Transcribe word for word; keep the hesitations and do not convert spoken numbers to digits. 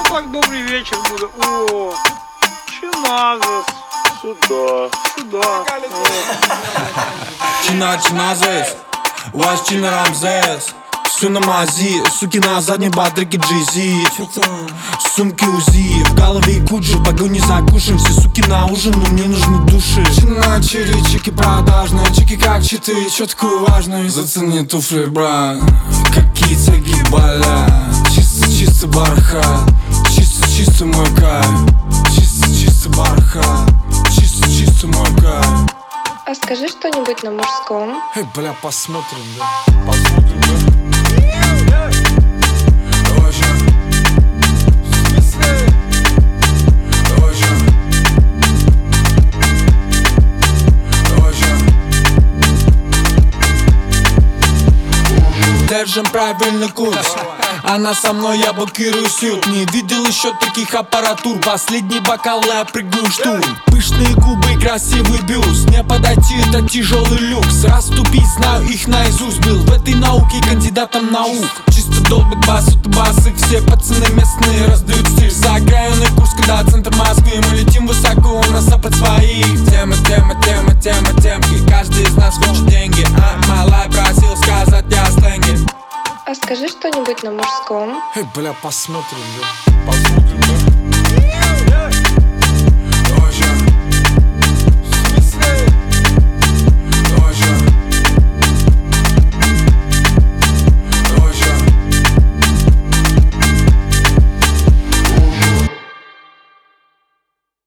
так добрый вечер буде. О, чиназес. Сюда, сюда. Чина, чиназес, ваш чина Рамзес. Все на мази, суки на задней батареке джизи. Сумки УЗИ, в голове куджи, погони за кушем. Все суки на ужин, но мне нужны души. Чина, чири, чики продажные, чики как читы, четко важные. Зацени туфли, брат, какие тяги болят. Чисто, чисто бархат, чисто, чисто мой кайф. Чисто, чисто бархат, чисто, чисто мой кайф. А скажи что-нибудь на мужском. Эй, бля, посмотрим, да. Посмотрим, да. Держим правильный курс. Она со мной, я блокирую сют. Не видел еще таких аппаратур. Последний бокал, я прыгаю штурм. Пышные губы, красивый бюст. Не подойти, это тяжелый люкс. Раступить, знаю их наизусть. Был в этой науке кандидатом наук. Чисто долбит бас, это басы. Все пацаны местные раздают стиль. За окраинный курс, когда центр Москвы. Мы летим высоко, у нас под своих. Тема, тема, тема, тема, темки. Каждый из нас хочет деньги. А, малай просил сказать я сленги. А скажи что-нибудь на мужском. Эй, бля, посмотрим, да. Посмотрим, да.